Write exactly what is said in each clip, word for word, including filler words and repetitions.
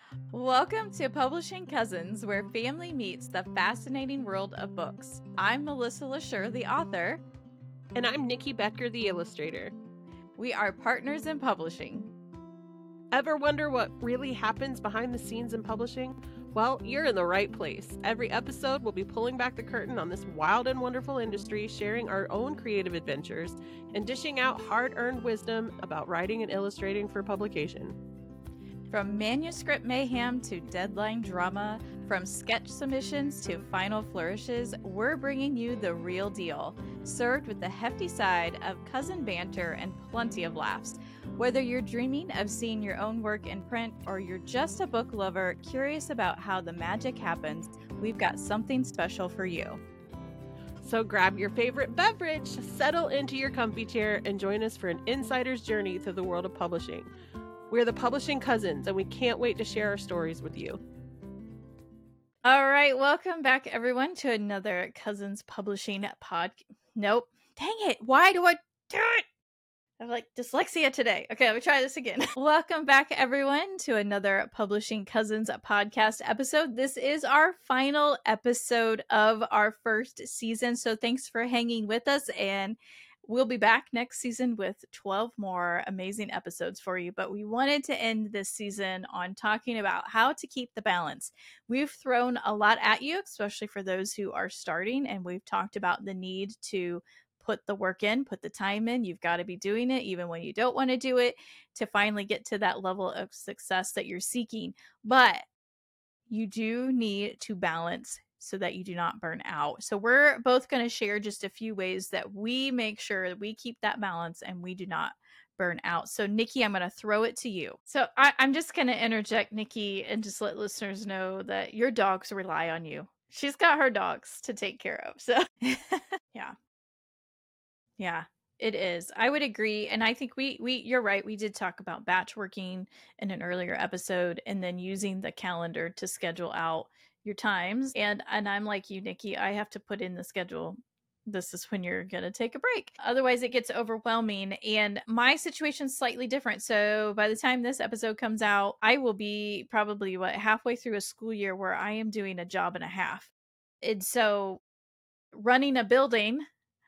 Welcome to Publishing Cousins, where family meets the fascinating world of books. I'm Melissa LaSure, the author. And I'm Nikki Becker, the illustrator. We are partners in publishing. Ever wonder what really happens behind the scenes in publishing? Well, you're in the right place. Every episode, we'll be pulling back the curtain on this wild and wonderful industry, sharing our own creative adventures, and dishing out hard-earned wisdom about writing and illustrating for publication. From manuscript mayhem to deadline drama, from sketch submissions to final flourishes, we're bringing you the real deal, served with the hefty side of cousin banter and plenty of laughs. Whether you're dreaming of seeing your own work in print or you're just a book lover curious about how the magic happens, we've got something special for you. So grab your favorite beverage, settle into your comfy chair, and join us for an insider's journey through the world of publishing. We're the Publishing Cousins, and we can't wait to share our stories with you. All right, welcome back, everyone, to another Cousins Publishing pod. Nope. Dang it. Why do I do it? I have like dyslexia today. Okay, let me try this again. Welcome back, everyone, to another Publishing Cousins podcast episode. This is our final episode of our first season, so thanks for hanging with us, and we'll be back next season with twelve more amazing episodes for you, but we wanted to end this season on talking about how to keep the balance. We've thrown a lot at you, especially for those who are starting, and we've talked about the need to put the work in, put the time in. You've got to be doing it even when you don't want to do it to finally get to that level of success that you're seeking. But you do need to balance so that you do not burn out. So we're both going to share just a few ways that we make sure that we keep that balance and we do not burn out. So Nikki, I'm going to throw it to you. So I, I'm just going to interject, Nikki, and just let listeners know that your dogs rely on you. She's got her dogs to take care of. So yeah. Yeah, it is. I would agree. And I think we, we, you're right. We did talk about batch working in an earlier episode and then using the calendar to schedule out your times. And, and I'm like you, Nikki, I have to put in the schedule. This is when you're going to take a break. Otherwise it gets overwhelming. And my situation's slightly different. So by the time this episode comes out, I will be probably what halfway through a school year where I am doing a job and a half. And so running a building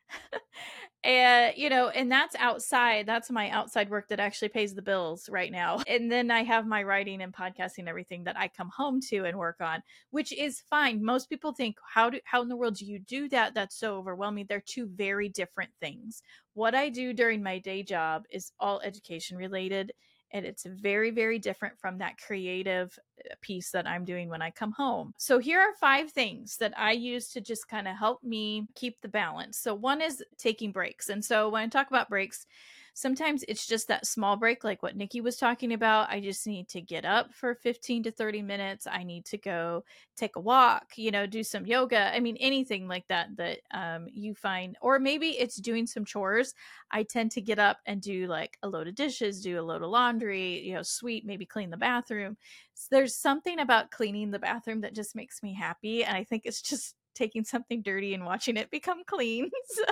and you know and that's outside that's my outside work that actually pays the bills right now, and then I have my writing and podcasting, everything that I come home to and work on, which is fine. Most people think, how do how in the world do you do that? That's so overwhelming. They're two very different things. What I do during my day job is all education related, and it's very, very different from that creative piece that I'm doing when I come home. So here are five things that I use to just kind of help me keep the balance. So one is taking breaks. And so when I talk about breaks, sometimes it's just that small break, like what Nikki was talking about. I just need to get up for fifteen to thirty minutes. I need to go take a walk, you know, do some yoga. I mean, anything like that that um, you find, or maybe it's doing some chores. I tend to get up and do like a load of dishes, do a load of laundry, you know, sweep, maybe clean the bathroom. So there's something about cleaning the bathroom that just makes me happy. And I think it's just taking something dirty and watching it become clean. So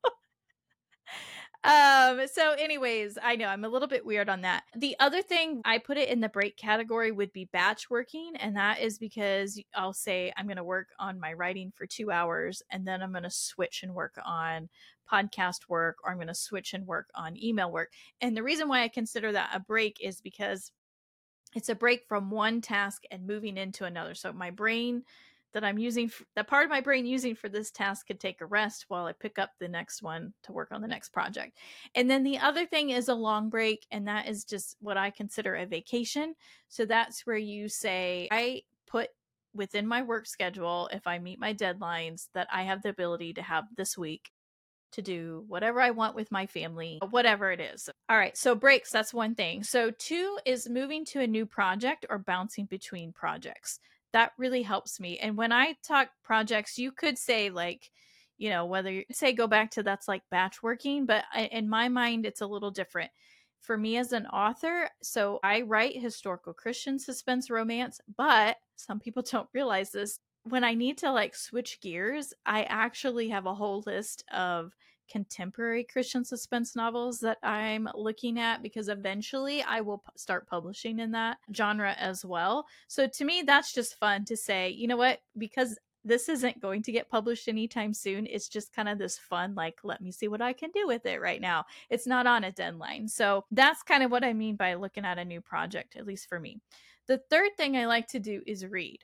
Um, so anyways, I know I'm a little bit weird on that. The other thing, I put it in the break category, would be batch working. And that is because I'll say I'm going to work on my writing for two hours and then I'm going to switch and work on podcast work, or I'm going to switch and work on email work. And the reason why I consider that a break is because it's a break from one task and moving into another. So my brain that I'm using, that part of my brain using for this task could take a rest while I pick up the next one to work on the next project. And then the other thing is a long break, and that is just what I consider a vacation. So that's where you say, I put within my work schedule, if I meet my deadlines, that I have the ability to have this week to do whatever I want with my family, whatever it is. All right, so breaks, that's one thing. So two is moving to a new project or bouncing between projects. That really helps me. And when I talk projects, you could say like, you know, whether you say go back to that's like batch working, but I, in my mind, it's a little different. For me as an author, so I write historical Christian suspense romance, but some people don't realize this. When I need to like switch gears, I actually have a whole list of contemporary Christian suspense novels that I'm looking at, because eventually I will p- start publishing in that genre as well. So to me, that's just fun to say, you know what, because this isn't going to get published anytime soon. It's just kind of this fun, like, let me see what I can do with it right now. It's not on a deadline. So that's kind of what I mean by looking at a new project, at least for me. The third thing I like to do is read.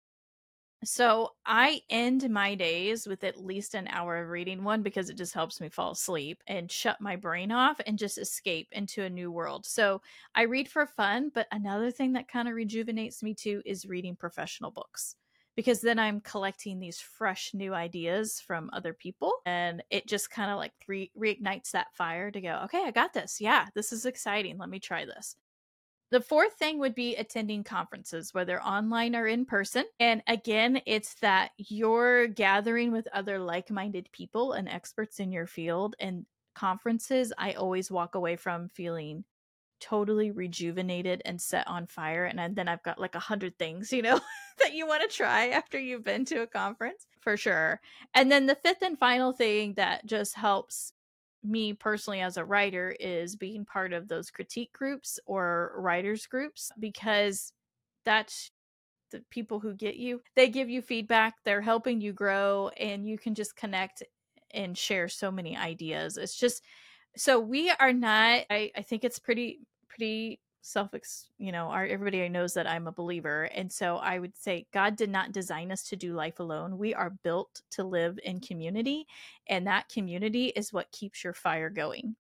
So I end my days with at least an hour of reading, one, because it just helps me fall asleep and shut my brain off and just escape into a new world. So I read for fun, but another thing that kind of rejuvenates me too is reading professional books, because then I'm collecting these fresh new ideas from other people, and it just kind of like re- reignites that fire to go, okay, I got this. Yeah, this is exciting. Let me try this. The fourth thing would be attending conferences, whether online or in person. And again, it's that you're gathering with other like minded people and experts in your field. And conferences, I always walk away from feeling totally rejuvenated and set on fire. And then I've got like a hundred things, you know, that you want to try after you've been to a conference, for sure. And then the fifth and final thing that just helps me personally as a writer is being part of those critique groups or writers groups, because that's the people who get you. They give you feedback, they're helping you grow, and you can just connect and share so many ideas. It's just, so we are not, I, I think it's pretty, pretty self, you know, our, everybody knows that I'm a believer. And so I would say God did not design us to do life alone. We are built to live in community, and that community is what keeps your fire going.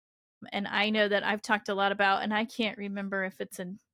And I know that I've talked a lot about, and I can't remember if it's in,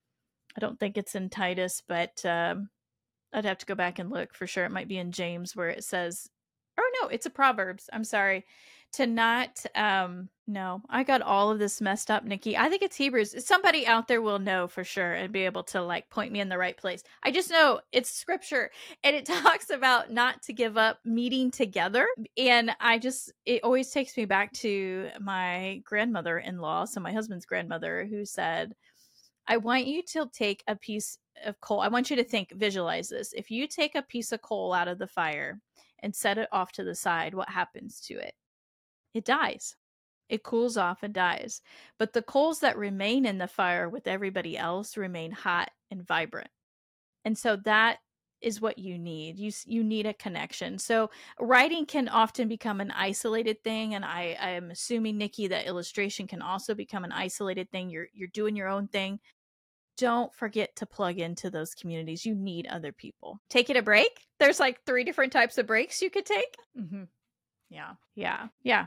I don't think it's in Titus, but um, I'd have to go back and look for sure. It might be in James where it says, oh no, it's a Proverbs. I'm sorry. To not, um, no, I got all of this messed up, Nikki. I think it's Hebrews. Somebody out there will know for sure and be able to like point me in the right place. I just know it's scripture, and it talks about not to give up meeting together. And I just, it always takes me back to my grandmother-in-law, so my husband's grandmother, who said, I want you to take a piece of coal. I want you to think, visualize this. If you take a piece of coal out of the fire and set it off to the side, what happens to it? It dies. It cools off and dies. But the coals that remain in the fire with everybody else remain hot and vibrant. And so that is what you need. You you need a connection. So writing can often become an isolated thing, and I I am assuming, Nikki, that illustration can also become an isolated thing. You're you're doing your own thing. Don't forget to plug into those communities. You need other people. Taking a break. There's like three different types of breaks you could take. Mm-hmm. Yeah. Yeah. Yeah.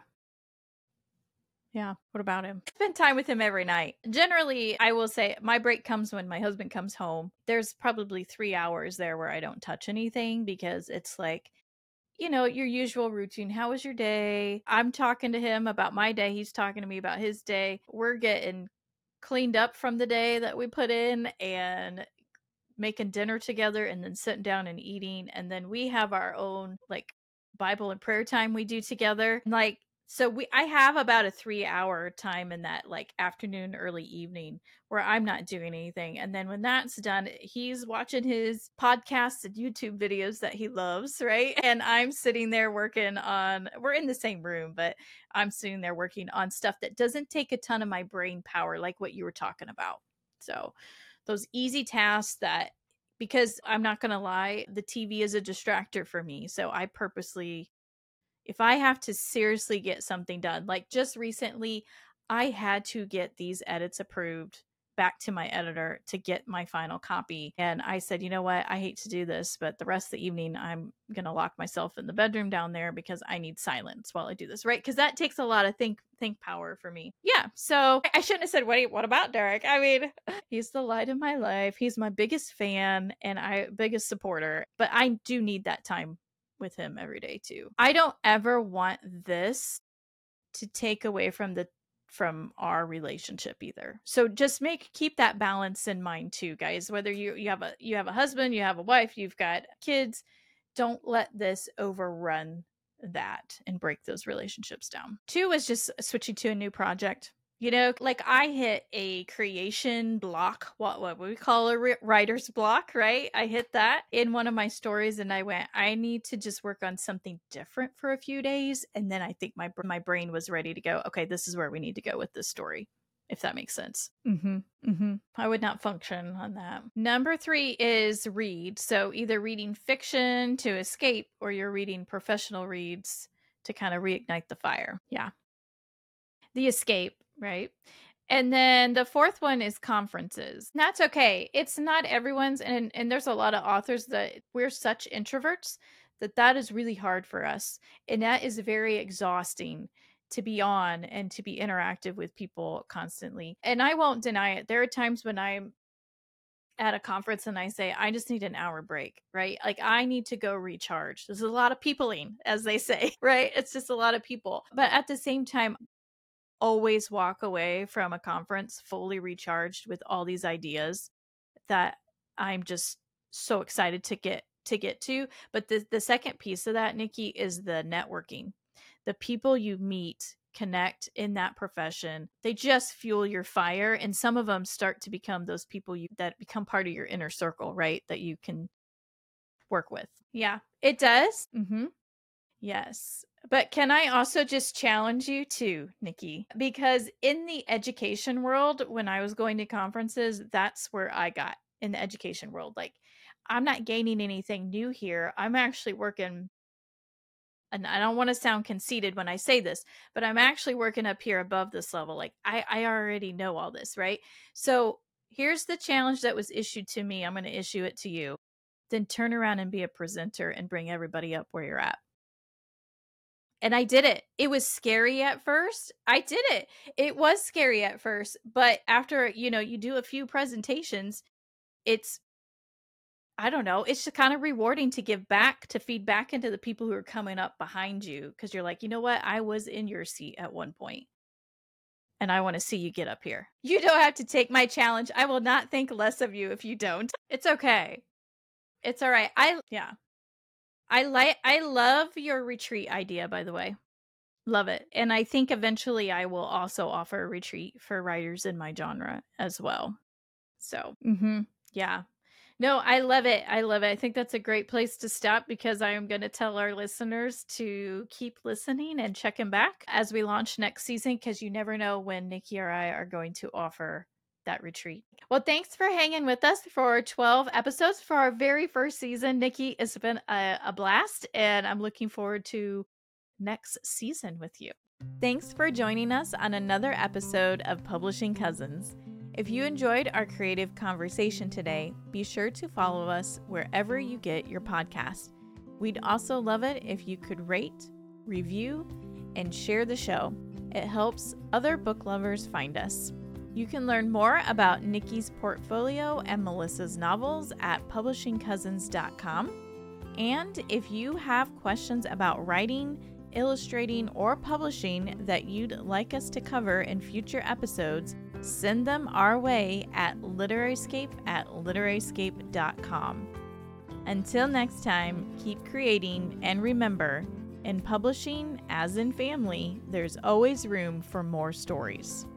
Yeah. What about him? Spend time with him every night. Generally, I will say my break comes when my husband comes home. There's probably three hours there where I don't touch anything, because it's like, you know, your usual routine. How was your day? I'm talking to him about my day. He's talking to me about his day. We're getting cleaned up from the day that we put in and making dinner together, and then sitting down and eating. And then we have our own like Bible and prayer time we do together. Like, so we, I have about a three hour time in that like afternoon, early evening where I'm not doing anything. And then when that's done, he's watching his podcasts and YouTube videos that he loves, right? And I'm sitting there working on, we're in the same room, but I'm sitting there working on stuff that doesn't take a ton of my brain power, like what you were talking about. So those easy tasks that, because I'm not going to lie, the T V is a distractor for me. So I purposely, if I have to seriously get something done, like just recently, I had to get these edits approved back to my editor to get my final copy. And I said, you know what? I hate to do this, but the rest of the evening, I'm going to lock myself in the bedroom down there because I need silence while I do this, right? Because that takes a lot of think think power for me. Yeah. So I shouldn't have said, what, what about Derek? I mean, he's the light of my life. He's my biggest fan and I biggest supporter, but I do need that time with him every day too. I don't ever want this to take away from the from our relationship either. So just make keep that balance in mind too, guys. Whether you you have a you have a husband, you have a wife, you've got kids, don't let this overrun that and break those relationships down. Two is just switching to a new project. You know, like I hit a creation block, what what we call a writer's block, right? I hit that in one of my stories and I went, I need to just work on something different for a few days. And then I think my, my brain was ready to go, okay, this is where we need to go with this story, if that makes sense. Mm-hmm, mm-hmm. I would not function on that. Number three is read. So either reading fiction to escape or you're reading professional reads to kind of reignite the fire. Yeah. The escape, right? And then the fourth one is conferences. That's okay. It's not everyone's, and and there's a lot of authors that we're such introverts that that is really hard for us, and that is very exhausting to be on and to be interactive with people constantly. And I won't deny it. There are times when I'm at a conference and I say, I just need an hour break, right? Like I need to go recharge. There's a lot of peopling, as they say, right? It's just a lot of people. But at the same time, always walk away from a conference fully recharged with all these ideas that I'm just so excited to get to get to. But the the second piece of that, Nikki, is the networking. The people you meet, connect in that profession, they just fuel your fire, and some of them start to become those people you that become part of your inner circle, right? That you can work with. Yeah, it does. Mm-hmm. Yes. But can I also just challenge you too, Nikki? Because in the education world, when I was going to conferences, that's where I got in the education world. Like, I'm not gaining anything new here. I'm actually working, and I don't want to sound conceited when I say this, but I'm actually working up here above this level. Like, I, I already know all this, right? So here's the challenge that was issued to me. I'm going to issue it to you. Then turn around and be a presenter and bring everybody up where you're at. And I did it. It was scary at first. I did it. It was scary at first, but after, you know, you do a few presentations, it's, I don't know, it's just kind of rewarding to give back, to feed back into the people who are coming up behind you. Cause you're like, you know what? I was in your seat at one point and I want to see you get up here. You don't have to take my challenge. I will not think less of you if you don't. It's okay. It's all right. I, yeah. I like, I love your retreat idea, by the way. Love it. And I think eventually I will also offer a retreat for writers in my genre as well. So, mm-hmm, yeah. No, I love it. I love it. I think that's a great place to stop because I am going to tell our listeners to keep listening and checking back as we launch next season because you never know when Nikki or I are going to offer that retreat. Well, thanks for hanging with us for twelve episodes for our very first season. Nikki, it's been a, a blast and I'm looking forward to next season with you. Thanks for joining us on another episode of Publishing Cousins. If you enjoyed our creative conversation today, be sure to follow us wherever you get your podcast. We'd also love it if you could rate, review, and share the show. It helps other book lovers find us. You can learn more about Nikki's portfolio and Melissa's novels at publishing cousins dot com. And if you have questions about writing, illustrating, or publishing that you'd like us to cover in future episodes, send them our way at literaryscape at literaryscape dot com. Until next time, keep creating, and remember, in publishing, as in family, there's always room for more stories.